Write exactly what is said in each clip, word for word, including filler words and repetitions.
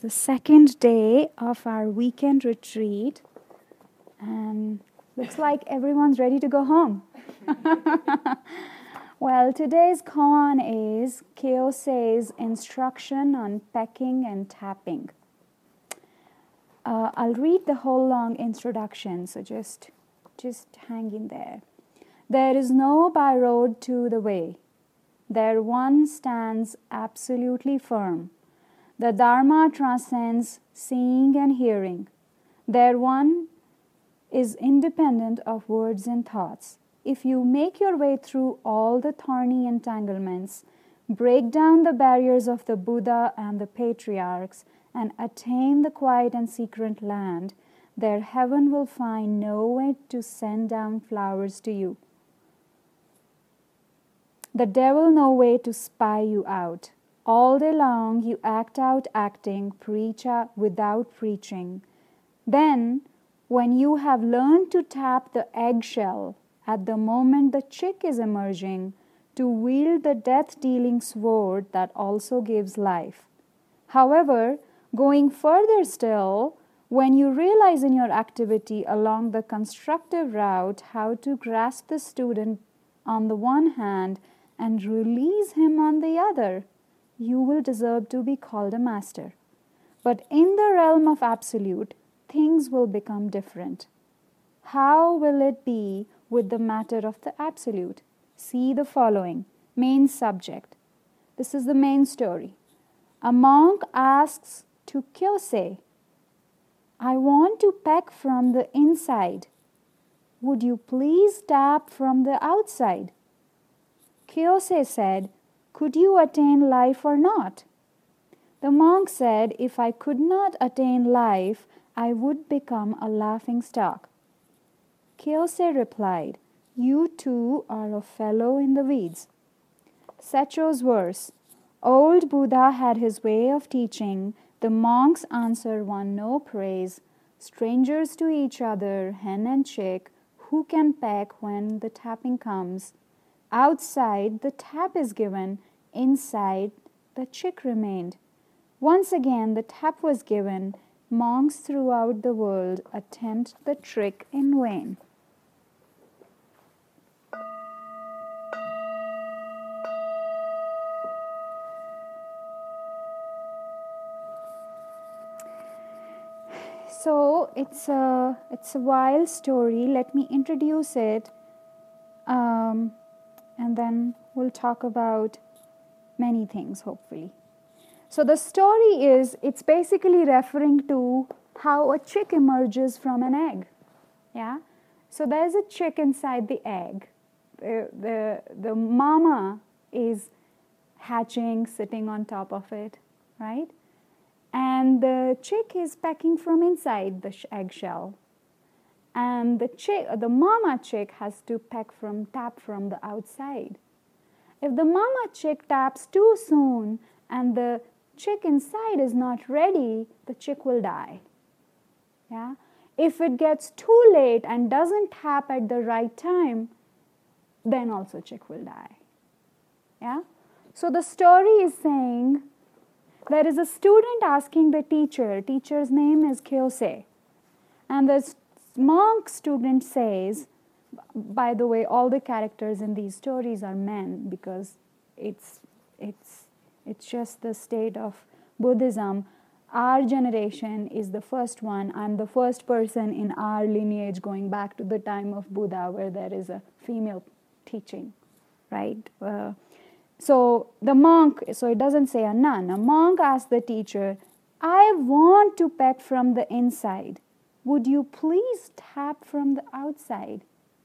The second day of our weekend retreat, and looks like everyone's ready to go home. Well, today's koan is Kyose's instruction on pecking and tapping. Uh, I'll read the whole long introduction, so just, just hang in there. There is no by road to the way. There one stands absolutely firm. The Dharma transcends seeing and hearing. There one is independent of words and thoughts. If you make your way through all the thorny entanglements, break down the barriers of the Buddha and the patriarchs, and attain the quiet and secret land, there heaven will find no way to send down flowers to you. The devil no way to spy you out. All day long you act out acting, preach out without preaching. Then, when you have learned to tap the eggshell at the moment the chick is emerging, to wield the death-dealing sword that also gives life. However, going further still, when you realize in your activity along the constructive route how to grasp the student on the one hand and release him on the other, you will deserve to be called a master. But in the realm of absolute, things will become different. How will it be with the matter of the absolute? See the following, main subject. This is the main story. A monk asks to Kyose, I want to peck from the inside. Would you please tap from the outside? Kyose said, could you attain life or not? The monk said, if I could not attain life, I would become a laughing stock. Kyose replied, you too are a fellow in the weeds. Secho's verse, old Buddha had his way of teaching, the monk's answer won no praise, strangers to each other, hen and chick, who can peck when the tapping comes? Outside the tap is given, inside the chick remained. Once again the tap was given, monks throughout the world attempt the trick in vain. So it's a, it's a wild story. Let me introduce it. Um, and then we'll talk about many things, hopefully. So the story is, it's basically referring to how a chick emerges from an egg. Yeah? So there's a chick inside the egg. The, the, the mama is hatching, sitting on top of it, right? And the chick is pecking from inside the eggshell. And the chick, the mama chick has to peck from, tap from the outside. If the mama chick taps too soon and the chick inside is not ready, the chick will die. Yeah? If it gets too late and doesn't tap at the right time, then also chick will die. Yeah? So the story is saying, there is a student asking the teacher, teacher's name is Kyose, and the monk student says, by the way, all the characters in these stories are men because it's, it's, it's just the state of Buddhism. Our generation is the first one. I'm the first person in our lineage going back to the time of Buddha where there is a female teaching, right? Uh, so the monk, so it doesn't say a nun. A monk asks the teacher, I want to peck from the inside. Would you please tap from the outside?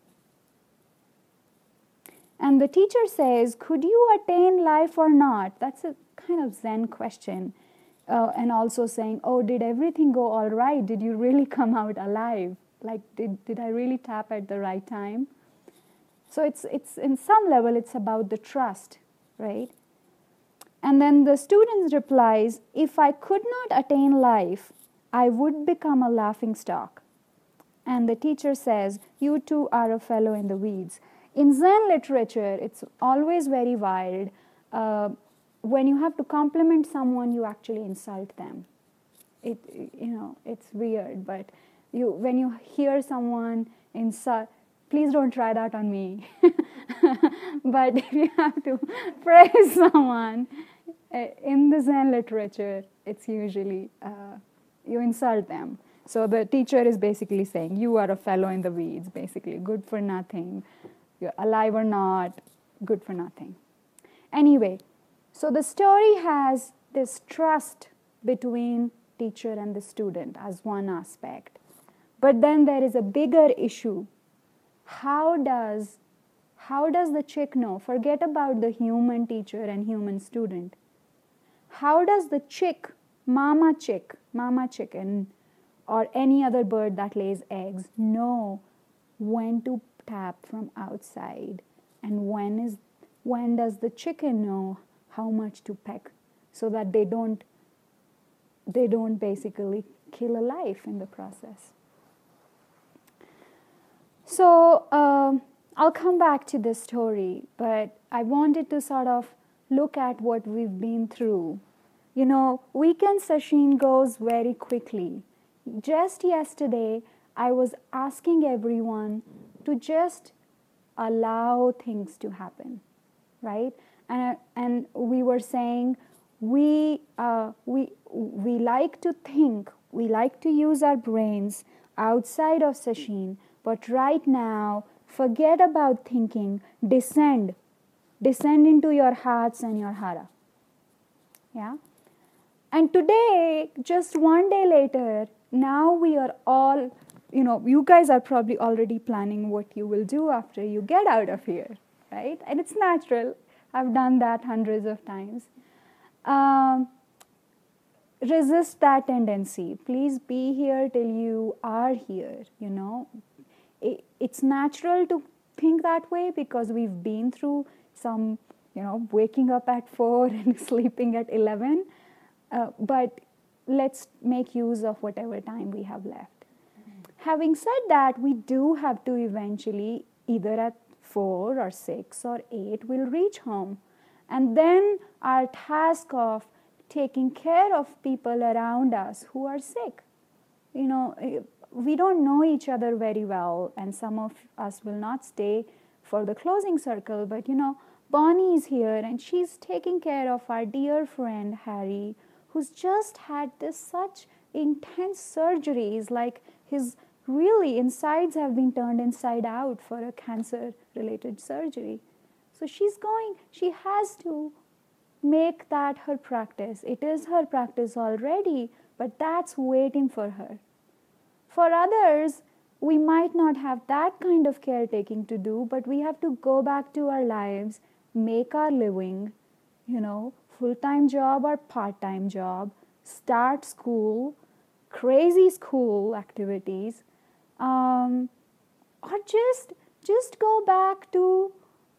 And the teacher says, could you attain life or not? That's a kind of Zen question. Uh, and also saying, oh, did everything go all right? Did you really come out alive? Like, did, did I really tap at the right time? So it's, it's in some level, it's about the trust, right? And then the student replies, if I could not attain life, I would become a laughing stock. And the teacher says, you too are a fellow in the weeds. In Zen literature, it's always very wild. Uh, when you have to compliment someone, you actually insult them. it, you know, it's weird, but you, when you hear someone insult, please don't try that on me. But if you have to praise someone uh, in the Zen literature, it's usually uh, you insult them. So the teacher is basically saying, you are a fellow in the weeds, basically, good for nothing. You're alive or not, good for nothing. Anyway, so the story has this trust between teacher and the student as one aspect. But then there is a bigger issue. How does, how does the chick know? Forget about the human teacher and human student. How does the chick, mama chick, mama chicken, or any other bird that lays eggs know when to tap from outside, and when is when does the chicken know how much to peck, so that they don't they don't basically kill a life in the process? So um, I'll come back to this story, but I wanted to sort of look at what we've been through. You know, weekend sesshin goes very quickly. Just yesterday, I was asking everyone to just allow things to happen, right? And and we were saying we uh, we we like to think, we like to use our brains outside of sesshin, but right now, forget about thinking. Descend, descend into your hearts and your hara. Yeah. And today, just one day later, now we are all, you know, you guys are probably already planning what you will do after you get out of here, right? And it's natural. I've done that hundreds of times. Um, resist that tendency. Please be here till you are here, you know. It, it's natural to think that way because we've been through some, you know, waking up at four and sleeping at eleven. Uh, but let's make use of whatever time we have left. Mm-hmm. Having said that, we do have to eventually, either at four or six or eight, we'll reach home. And then our task of taking care of people around us who are sick. You know, we don't know each other very well, and some of us will not stay for the closing circle, but you know, Bonnie is here and she's taking care of our dear friend Harry, who's just had this such intense surgeries, like his really insides have been turned inside out for a cancer-related surgery. So she's going, she has to make that her practice. It is her practice already, but that's waiting for her. For others, we might not have that kind of caretaking to do, but we have to go back to our lives, make our living, you know, full-time job or part-time job, start school, crazy school activities, um, or just just go back to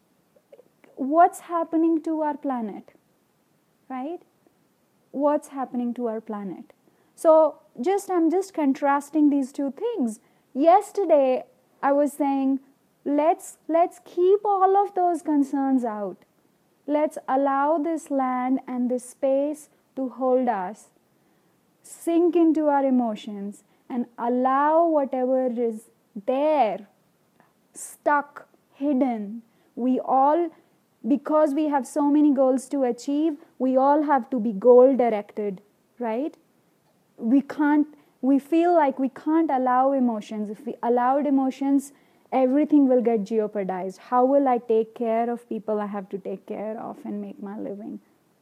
what's happening to our planet, right? What's happening to our planet? So just I'm just contrasting these two things. Yesterday I was saying let's let's keep all of those concerns out. Let's allow this land and this space to hold us, sink into our emotions, and allow whatever is there, stuck, hidden. We all, because we have so many goals to achieve, we all have to be goal-directed, right? We can't, we feel like we can't allow emotions. If we allowed emotions, everything will get jeopardized. How will I take care of people I have to take care of and make my living?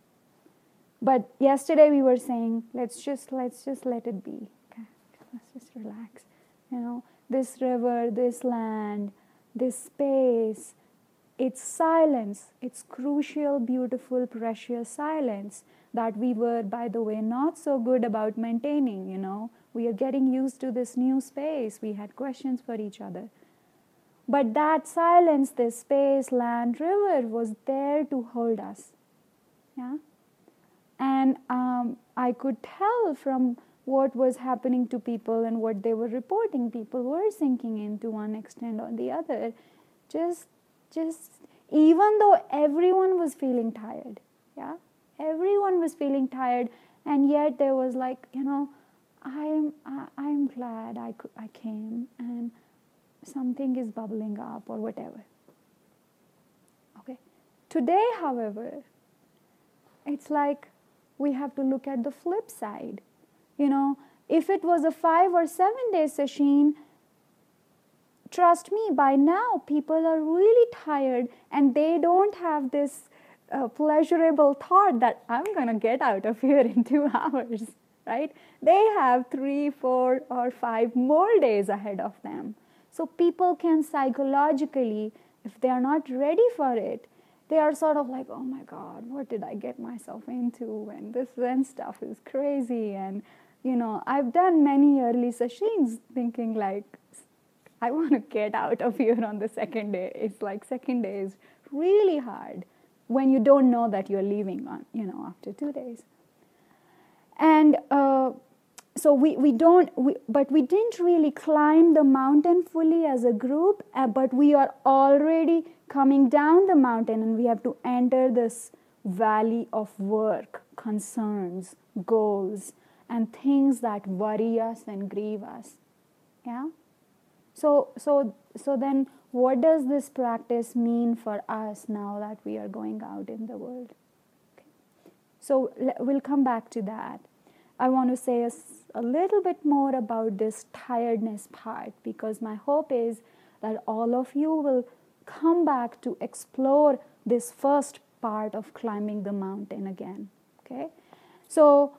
But yesterday we were saying, let's just let's just let it be. Okay? Let's just relax. You know, this river, this land, this space, it's silence. It's crucial, beautiful, precious silence that we were, by the way, not so good about maintaining, you know. We are getting used to this new space. We had questions for each other. But that silence, this space, land, river was there to hold us. Yeah? And um, I could tell from what was happening to people and what they were reporting, people were sinking into one extent or the other. Just, just, even though everyone was feeling tired, yeah? Everyone was feeling tired, and yet there was like, you know, I'm I, I'm glad I could, I came, and something is bubbling up or whatever. Okay. Today, however, it's like we have to look at the flip side. You know, if it was a five or seven day session, trust me, by now people are really tired and they don't have this uh, pleasurable thought that I'm going to get out of here in two hours, right? They have three, four, or five more days ahead of them. So people can psychologically, if they are not ready for it, they are sort of like, oh my God, what did I get myself into? And this Zen stuff is crazy. And, you know, I've done many early sessions thinking like, I want to get out of here on the second day. It's like second day is really hard when you don't know that you're leaving on, you know, after two days. And uh, so we, we don't, we, but we didn't really climb the mountain fully as a group, uh, but we are already coming down the mountain and we have to enter this valley of work, concerns, goals, and things that worry us and grieve us. Yeah? So, so, so then what does this practice mean for us now that we are going out in the world? Okay. So we'll come back to that. I want to say a, a little bit more about this tiredness part, because my hope is that all of you will come back to explore this first part of climbing the mountain again. Okay? So,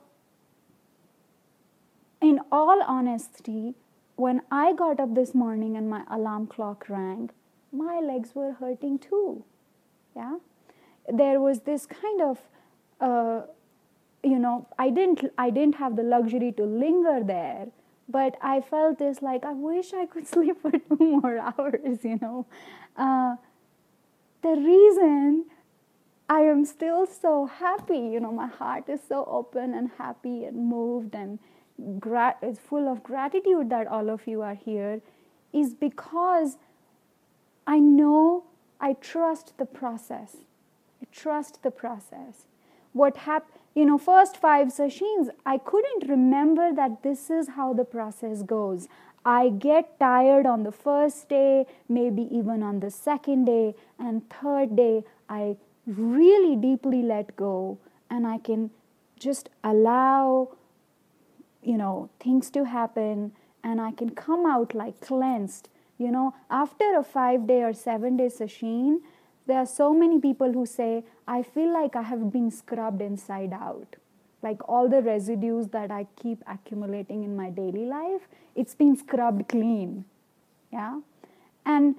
in all honesty, when I got up this morning and my alarm clock rang, my legs were hurting too. Yeah? There was this kind of, uh, you know, I didn't, I didn't have the luxury to linger there, but I felt this like, I wish I could sleep for two more hours, you know. Uh, the reason I am still so happy, you know, my heart is so open and happy and moved and Gra- is full of gratitude that all of you are here, is because I know, I trust the process. I trust the process. What happened, you know, first five sessions, I couldn't remember that this is how the process goes. I get tired on the first day, maybe even on the second day, and third day, I really deeply let go, and I can just allow, you know, things to happen, and I can come out like cleansed. You know, after a five day or seven day session, there are so many people who say, I feel like I have been scrubbed inside out. Like all the residues that I keep accumulating in my daily life, it's been scrubbed clean. Yeah. And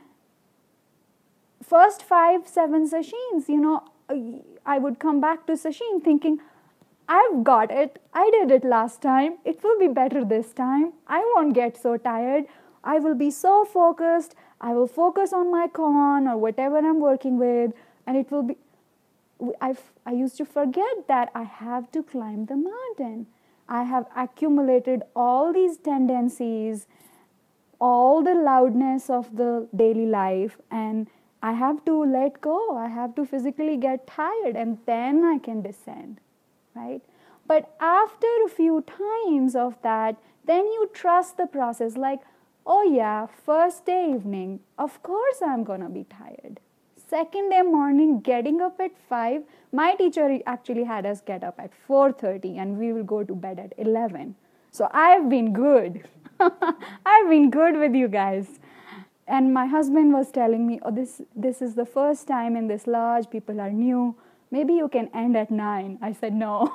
first five, seven sessions, you know, I would come back to session thinking, I've got it. I did it last time. It will be better this time. I won't get so tired. I will be so focused. I will focus on my koan or whatever I'm working with, and it will be... I've, I used to forget that I have to climb the mountain. I have accumulated all these tendencies, all the loudness of the daily life, and I have to let go. I have to physically get tired, and then I can descend. Right? But after a few times of that, then you trust the process. Like, oh yeah, first day evening, of course I'm going to be tired. Second day morning, getting up at five, my teacher actually had us get up at four thirty and we will go to bed at eleven. So I've been good. I've been good with you guys. And my husband was telling me, oh, this, this is the first time in this lodge, people are new. Maybe you can end at nine. I said no.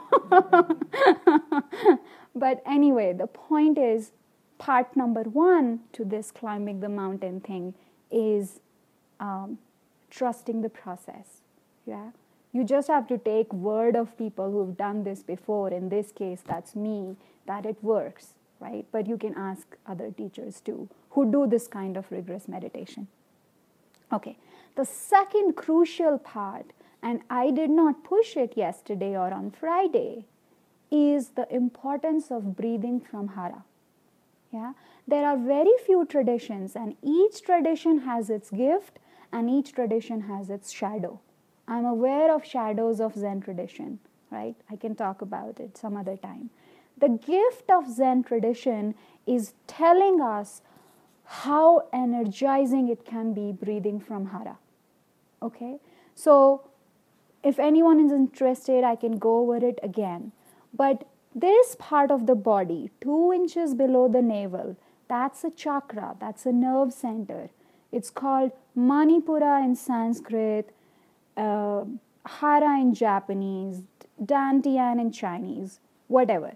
But anyway, the point is, part number one to this climbing the mountain thing is um, trusting the process. Yeah, you just have to take word of people who've done this before. In this case, that's me, that it works, right? But you can ask other teachers too, who do this kind of rigorous meditation. Okay, the second crucial part, and I did not push it yesterday or on Friday, is the importance of breathing from hara. Yeah? There are very few traditions, and each tradition has its gift and each tradition has its shadow. I'm aware of shadows of Zen tradition, right? I can talk about it some other time. the gift of Zen tradition is telling us how energizing it can be breathing from Hara. Okay? So, if anyone is interested, I can go over it again. But this part of the body, two inches below the navel, that's a chakra, that's a nerve center. It's called Manipura in Sanskrit, uh, Hara in Japanese, Dantian in Chinese, whatever.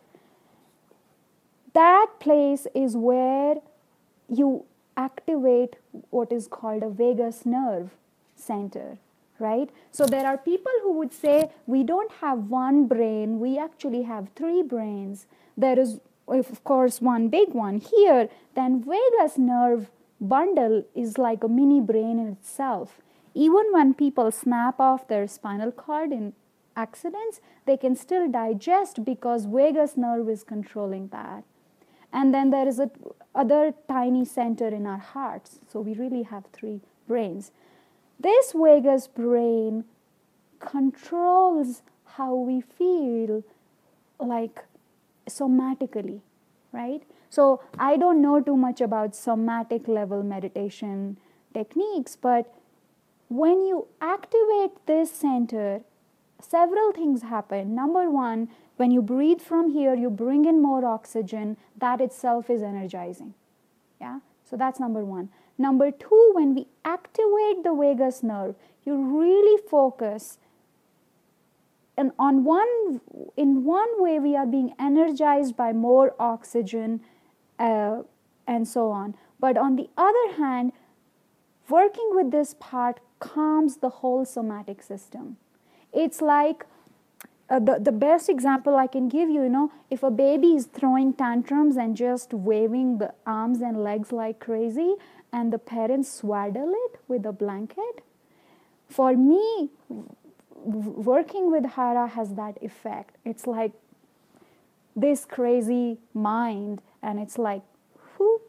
That place is where you activate what is called a vagus nerve center, right? So there are people who would say we don't have one brain, we actually have three brains. There is, of course, one big one here. Then vagus nerve bundle is like a mini brain in itself. Even when people snap off their spinal cord in accidents, they can still digest because vagus nerve is controlling that. And then there is a other tiny center in our hearts. So we really have three brains. This vagus brain controls how we feel, like somatically, right? So I don't know too much about somatic level meditation techniques, but when you activate this center, several things happen. Number one, when you breathe from here, you bring in more oxygen. That itself is energizing. Yeah, so that's number one. Number two, when we activate the vagus nerve, you really focus. And on one, in one way, we are being energized by more oxygen uh, and so on. But on the other hand, working with this part calms the whole somatic system. It's like uh, the, the best example I can give you, you know, if a baby is throwing tantrums and just waving the arms and legs like crazy, and the parents swaddle it with a blanket, for me, working with Hara has that effect. It's like this crazy mind, and it's like, whoop.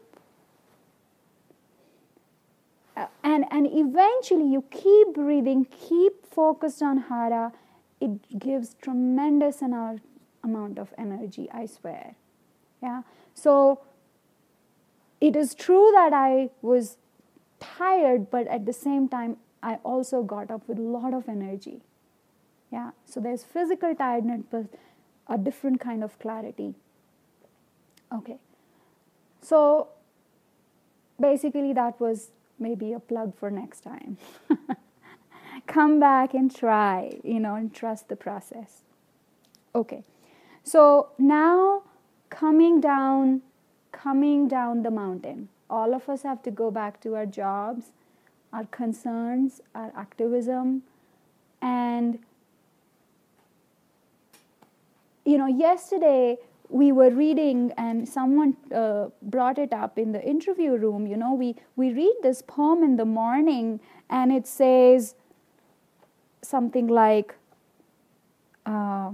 Uh, and, and eventually you keep breathing, keep focused on Hara. It gives tremendous amount amount of energy, I swear. Yeah. So it is true that I was tired, but at the same time, I also got up with a lot of energy. Yeah. So there's physical tiredness, but a different kind of clarity. Okay. So basically, that was maybe a plug for next time. Come back and try, you know, and trust the process. Okay. So now coming down, coming down the mountain, all of us have to go back to our jobs, our concerns, our activism, and, you know, yesterday we were reading, and someone uh, brought it up in the interview room, you know, we, we read this poem in the morning, and it says something like, uh,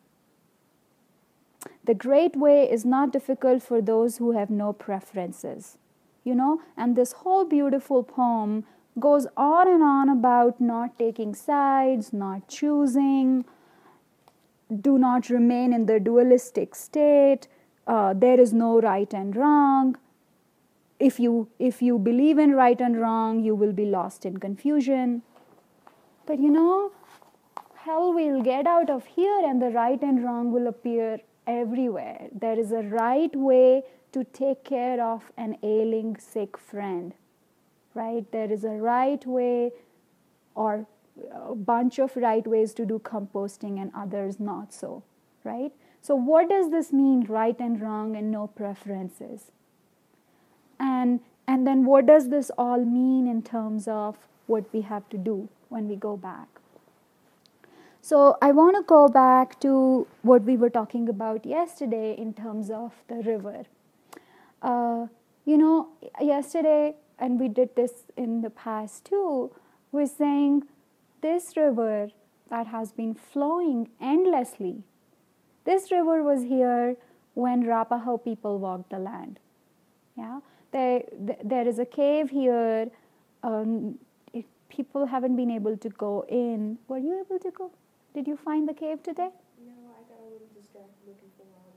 the great way is not difficult for those who have no preferences, you know, and this whole beautiful poem goes on and on about not taking sides, not choosing, do not remain in the dualistic state, uh, there is no right and wrong. If you, if you believe in right and wrong, you will be lost in confusion. But you know, hell will get out of here and the right and wrong will appear everywhere. There is a right way to take care of an ailing, sick friend, right? There is a right way, or a bunch of right ways to do composting and others not so, right? So what does this mean, right and wrong and no preferences? And, and then what does this all mean in terms of what we have to do when we go back? So I want to go back to what we were talking about yesterday in terms of the river. Uh, you know, yesterday, and we did this in the past too, we're saying this river that has been flowing endlessly, this river was here when Rapaho people walked the land. Yeah, there, there is a cave here. Um, it, people haven't been able to go in. Were you able to go? Did you find the cave today? No, I got a little distracted looking for wildlife.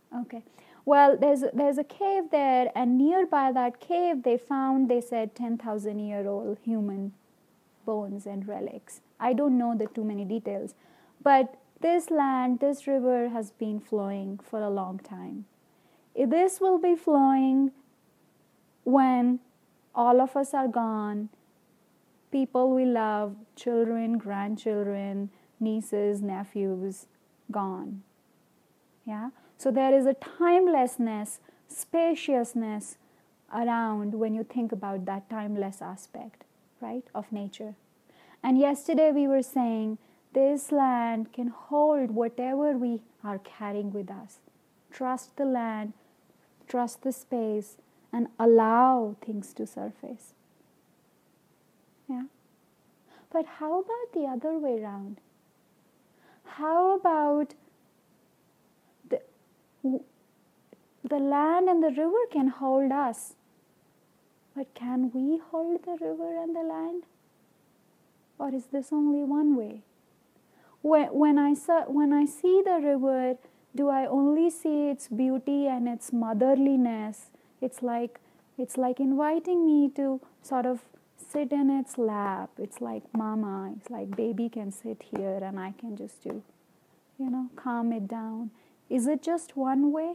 Okay. Well, there's there's a cave there, and nearby that cave, they found, they said, ten thousand year old human bones and relics. I don't know the too many details, but this land, this river has been flowing for a long time. This will be flowing when all of us are gone, people we love, children, grandchildren, nieces, nephews, gone. Yeah? So there is a timelessness, spaciousness around when you think about that timeless aspect, right, of nature. And yesterday we were saying this land can hold whatever we are carrying with us. Trust the land, trust the space, and allow things to surface. Yeah? But how about the other way around? How about the, the land and the river can hold us, but can we hold the river and the land? Or is this only one way? When, when, I, when I see the river, do I only see its beauty and its motherliness? It's like, it's like inviting me to sort of sit in its lap. It's like mama, it's like baby can sit here and I can just do, you know, calm it down. Is it just one way?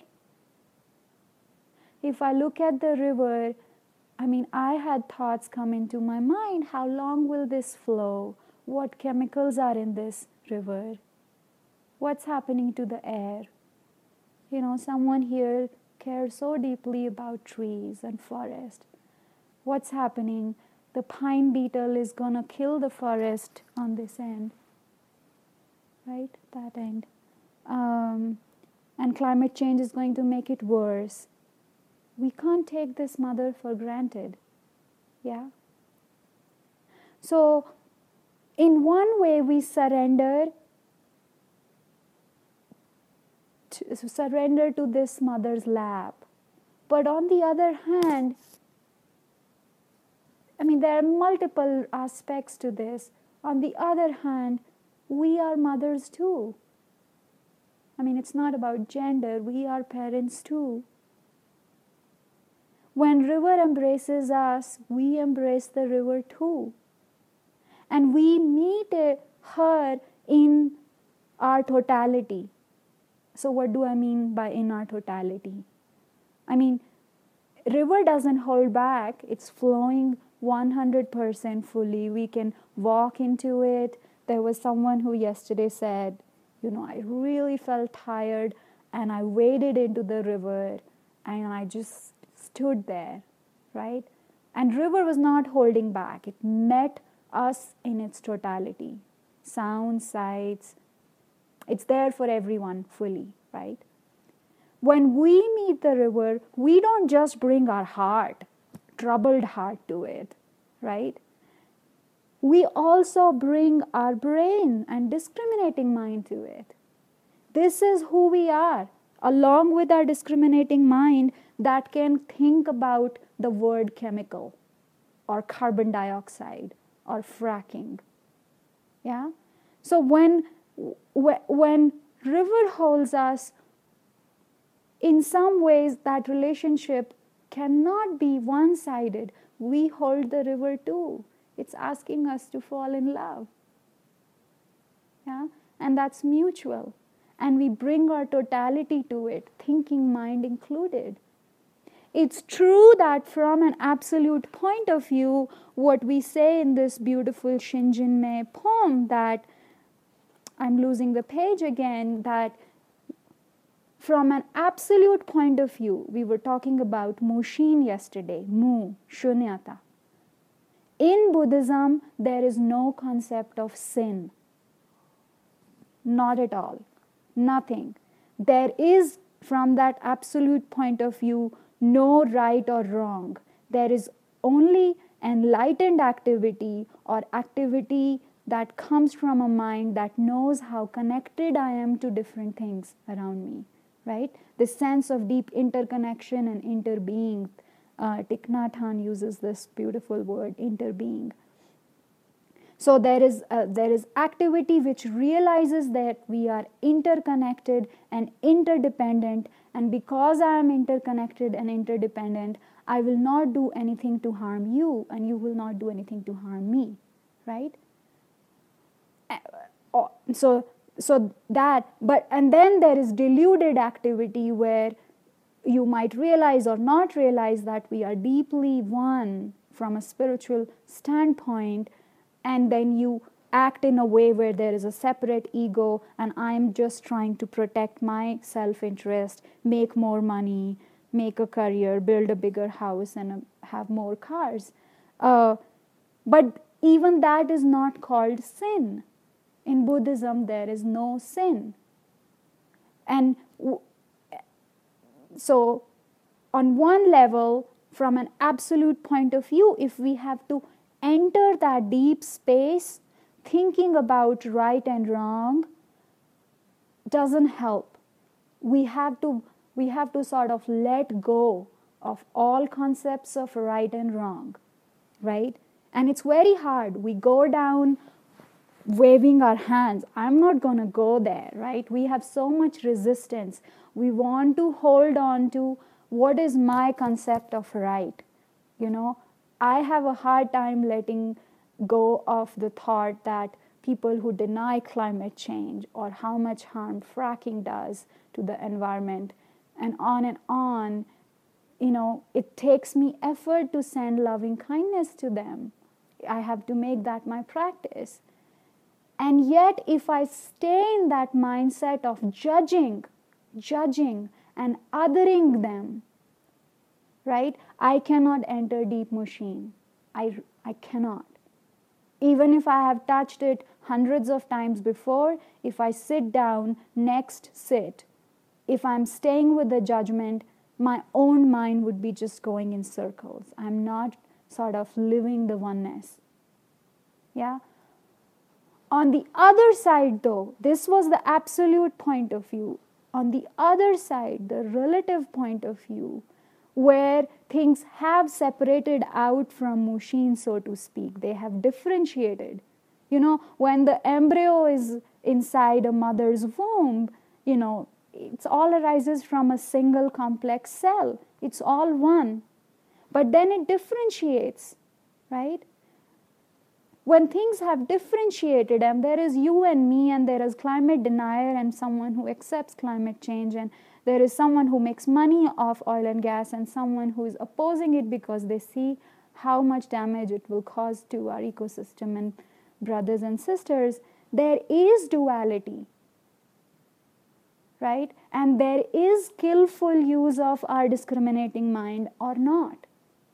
If I look at the river, I mean, I had thoughts come into my mind. How long will this flow? What chemicals are in this river? What's happening to the air? You know, someone here cares so deeply about trees and forest. What's happening? The pine beetle is going to kill the forest on this end, right? That end. Um, and climate change is going to make it worse. We can't take this mother for granted. Yeah? So, in one way, we surrender to, surrender to this mother's lap. But on the other hand, I mean, there are multiple aspects to this. On the other hand, we are mothers too. I mean, it's not about gender. We are parents too. When river embraces us, we embrace the river too. And we meet her in our totality. So what do I mean by in our totality? I mean, river doesn't hold back. It's flowing one hundred percent fully. We can walk into it. There was someone who yesterday said, you know, I really felt tired and I waded into the river and I just stood there, right? And river was not holding back. It met us in its totality. Sounds, sights, it's there for everyone fully, right? When we meet the river, we don't just bring our heart, troubled heart to it, right? We also bring our brain and discriminating mind to it. This is who we are, along with our discriminating mind that can think about the word chemical or carbon dioxide or fracking. Yeah? So when, when river holds us, in some ways that relationship cannot be one-sided. We hold the river too. It's asking us to fall in love. Yeah? And that's mutual. And we bring our totality to it, thinking mind included. It's true that from an absolute point of view, what we say in this beautiful Shinjinmei poem that, I'm losing the page again, that from an absolute point of view, we were talking about Mushin yesterday, Mu, Shunyata. In Buddhism, there is no concept of sin. Not at all. Nothing. There is, from that absolute point of view, no right or wrong. There is only enlightened activity or activity that comes from a mind that knows how connected I am to different things around me, right? The sense of deep interconnection and interbeing. Uh, Thich Nhat Hanh uses this beautiful word, interbeing. So there is uh, there is activity which realizes that we are interconnected and interdependent, And because I am interconnected and interdependent, I will not do anything to harm you, and you will not do anything to harm me, right? So, so that, but, and then there is deluded activity where you might realize or not realize that we are deeply one from a spiritual standpoint, and then you act in a way where there is a separate ego, and I'm just trying to protect my self-interest, make more money, make a career, build a bigger house, and uh, have more cars. Uh, but even that is not called sin. In Buddhism, there is no sin. And w- so, on one level, from an absolute point of view, if we have to enter that deep space, thinking about right and wrong doesn't help. We have to, we have to sort of let go of all concepts of right and wrong, right? And it's very hard. We go down waving our hands. I'm not going to go there, right? We have so much resistance. We want to hold on to what is my concept of right. You know, I have a hard time letting go of the thought that people who deny climate change or how much harm fracking does to the environment and on and on, you know, it takes me effort to send loving kindness to them. I have to make that my practice. And yet, if I stay in that mindset of judging, judging and othering them, right, I cannot enter deep Mushin. I, I cannot. Even if I have touched it hundreds of times before, if I sit down, next sit, if I'm staying with the judgment, my own mind would be just going in circles. I'm not sort of living the oneness. Yeah? On the other side, though, this was the absolute point of view. On the other side, the relative point of view, where things have separated out from Mushin, so to speak, they have differentiated. You know, when the embryo is inside a mother's womb, you know, it all arises from a single complex cell. It's all one. But then it differentiates, right? When things have differentiated and there is you and me and there is climate denier and someone who accepts climate change and there is someone who makes money off oil and gas and someone who is opposing it because they see how much damage it will cause to our ecosystem and brothers and sisters, there is duality, right? And there is skillful use of our discriminating mind or not.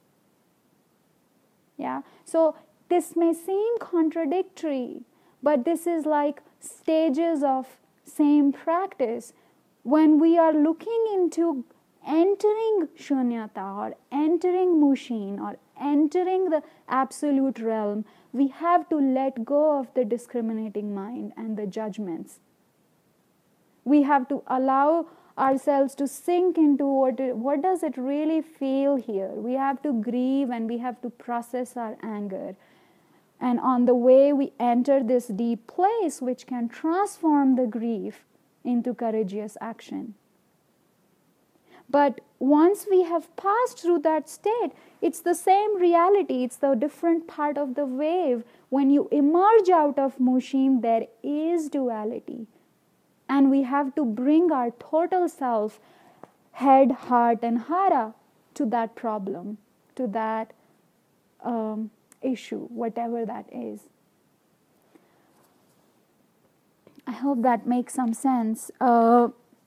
Yeah, so this may seem contradictory, but this is like stages of same practice. When we are looking into entering shunyata or entering Mushin or entering the absolute realm, we have to let go of the discriminating mind and the judgments. We have to allow ourselves to sink into what, it, what does it really feel here. We have to grieve and we have to process our anger. And on the way we enter this deep place which can transform the grief into courageous action. But once we have passed through that state, it's the same reality. It's the different part of the wave. When you emerge out of Mushin, there is duality. And we have to bring our total self, head, heart, and hara to that problem, to that um, issue, whatever that is. I hope that makes some sense. Uh,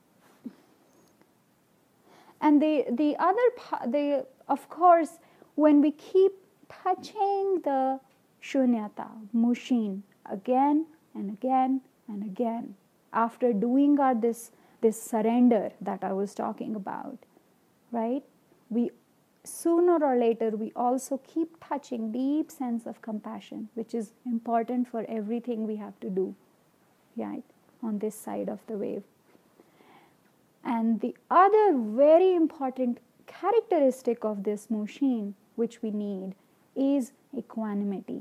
and the the other part, the of course, when we keep touching the shunyata, Mushin, again and again and again, after doing our this this surrender that I was talking about, right? We sooner or later we also keep touching deep sense of compassion, which is important for everything we have to do, right, on this side of the wave. And the other very important characteristic of this Mushin, which we need, is equanimity.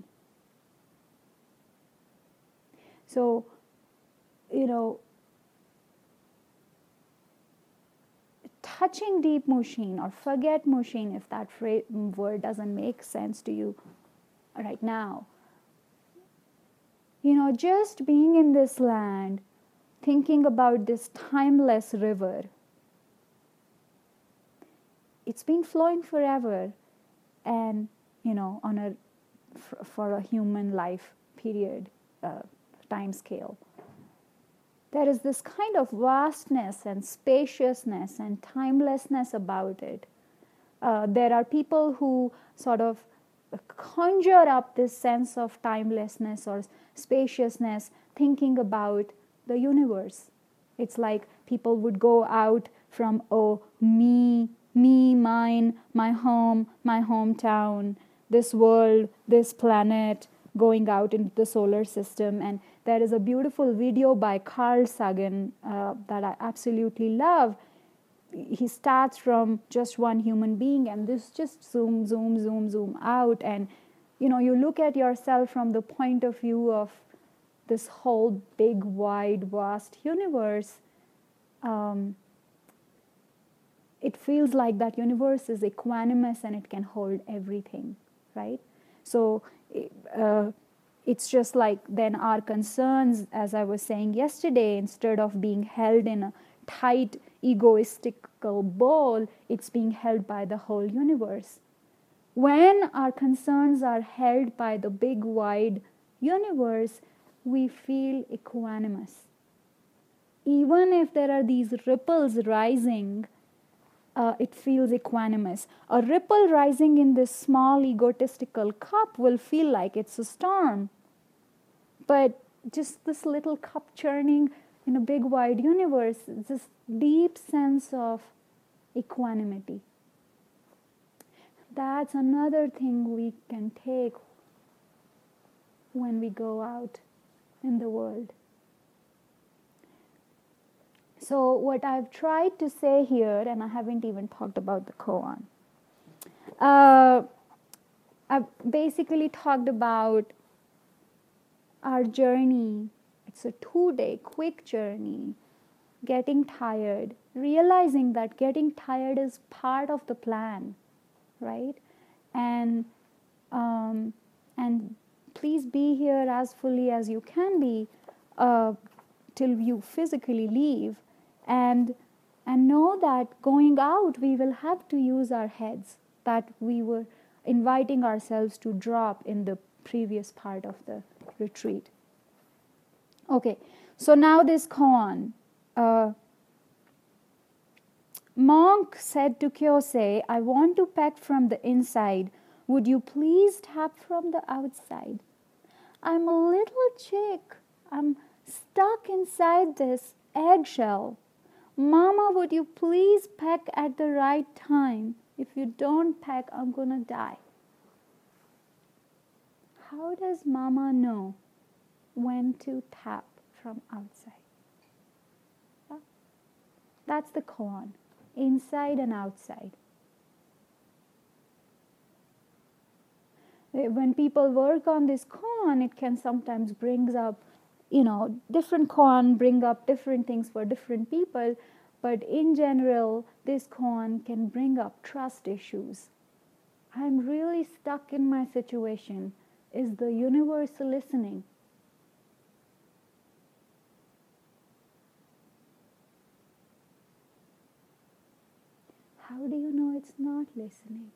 So, you know, touching deep Mushin, or forget Mushin if that phrase, word doesn't make sense to you right now. You know, just being in this land, thinking about this timeless river. It's been flowing forever, and, you know, on a, for a human life period, uh, time scale. There is this kind of vastness and spaciousness and timelessness about it. Uh, there are people who sort of conjure up this sense of timelessness or spaciousness thinking about the universe. It's like people would go out from, oh, me, me, mine, my home, my hometown, this world, this planet, going out into the solar system. And there is a beautiful video by Carl Sagan uh, that I absolutely love. He starts from just one human being, and this just zoom, zoom, zoom, zoom out. And, you know, you look at yourself from the point of view of this whole big, wide, vast universe. Um, it feels like that universe is equanimous and it can hold everything, right? So uh, it's just like then our concerns, as I was saying yesterday, instead of being held in a tight, egoistical ball, it's being held by the whole universe. When our concerns are held by the big, wide universe, we feel equanimous. Even if there are these ripples rising, uh, it feels equanimous. A ripple rising in this small egotistical cup will feel like it's a storm. But just this little cup churning in a big wide universe, this deep sense of equanimity. That's another thing we can take when we go out in the world. So what I've tried to say here, and I haven't even talked about the koan, uh, I've basically talked about our journey. It's a two-day quick journey, getting tired, realizing that getting tired is part of the plan, right? And um, and please be here as fully as you can be uh, till you physically leave, and and know that going out we will have to use our heads that we were inviting ourselves to drop in the previous part of the retreat. Okay, so now this koan. Uh, Monk said to Kyosei, I want to peck from the inside. Would you please tap from the outside? I'm a little chick. I'm stuck inside this eggshell. Mama, would you please peck at the right time? If you don't peck, I'm gonna die. How does Mama know when to tap from outside? Yeah. That's the koan, inside and outside. When people work on this koan, it can sometimes bring up, you know, different koan bring up different things for different people, but in general, this koan can bring up trust issues. I'm really stuck in my situation. Is the universe listening? How do you know it's not listening?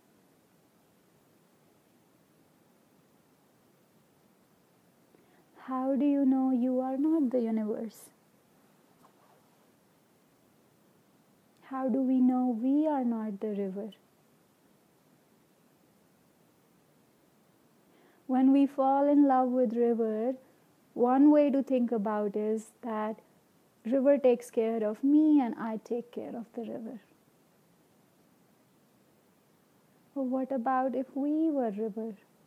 How do you know you are not the universe? How do we know we are not the river? When we fall in love with river, one way to think about is that river takes care of me and I take care of the river. But what about if we were river?